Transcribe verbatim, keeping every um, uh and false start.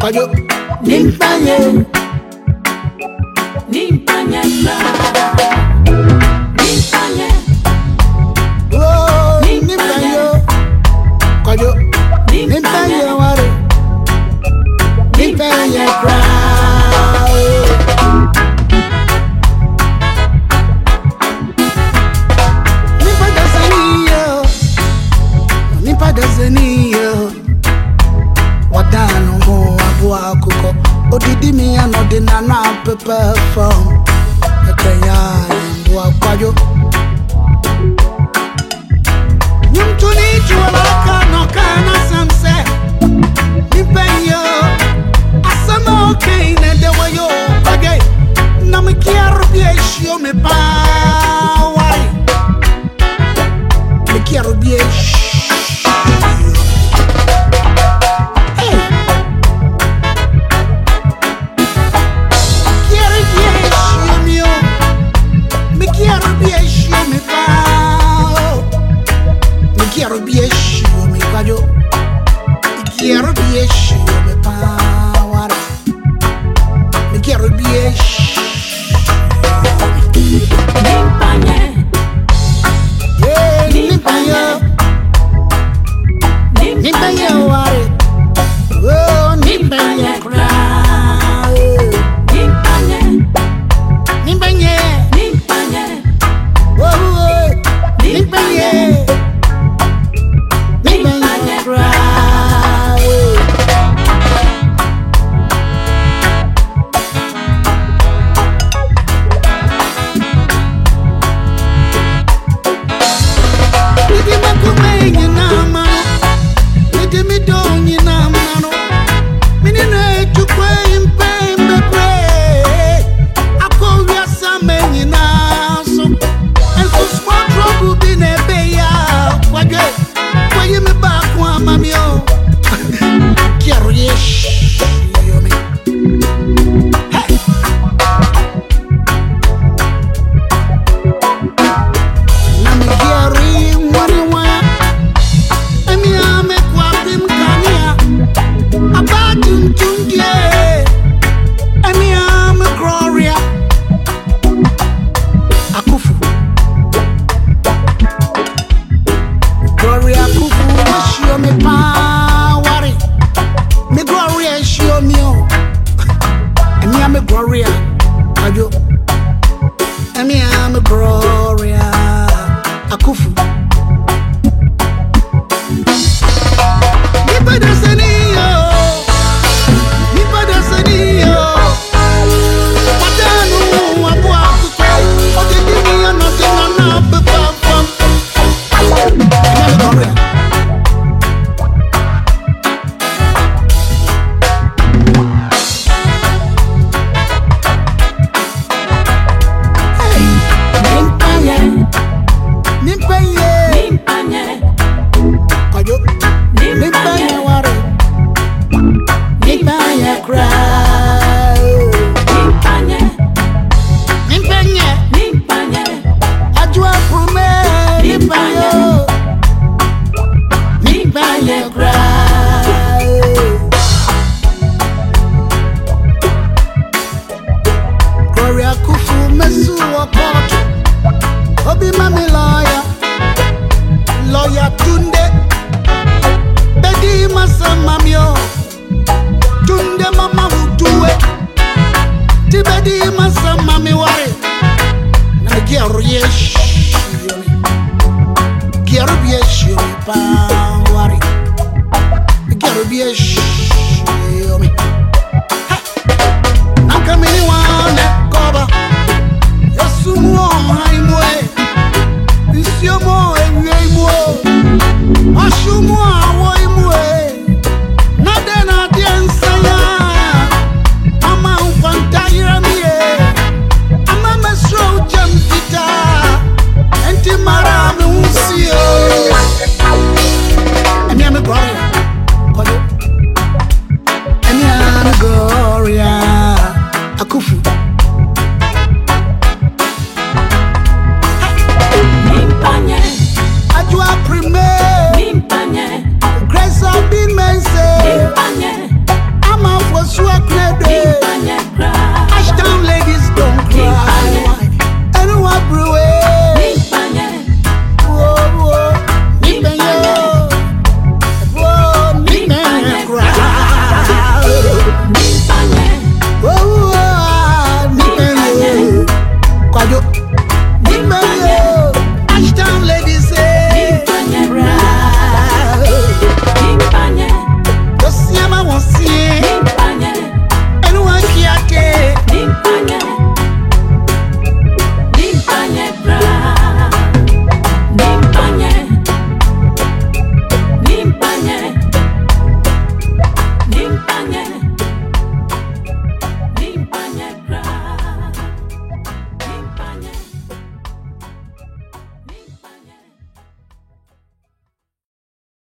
Kwajo nimpanye Nimpanye Nimpanye Oh nimpanye Kwajo nimpanye ware Nimpanye cry Nimpa dasaniyo Nimpa dasaniyo Wadano mo abu akuko Odidi mi anodina na pepe from Ekenya mbu akwajo Nyumtuni chualaka no kana samse Nipenyo Asama okay nende wayo bagay Namikia rubie shio me pa wari Mikia rubie shio Quiero biesho me kwajo Quiero biesho me power Me quiero biesho Nimpanye Yeah, nimpanye Nimpanye ware Oh, nimpanye cry Nimpanye Nimpanye Nimpanye Oh, oh Nimpanye Gloria, Ajo. I mean, I'm a Gloria. Akufu. Nipa dasaniyo, nipa dasaniyo. Wadanu wabu akuko. Odidi mi anote na na pepa fam. I'm a Gloria. Gloria Kufu mesu wakoto Obi mami lawyer Lawyer Tunde Bedi masa mamio Tunde mama utuwe Tibedi masa mami ware Na kiaru yesh Kiaru yesh pa ware Kiaru yesh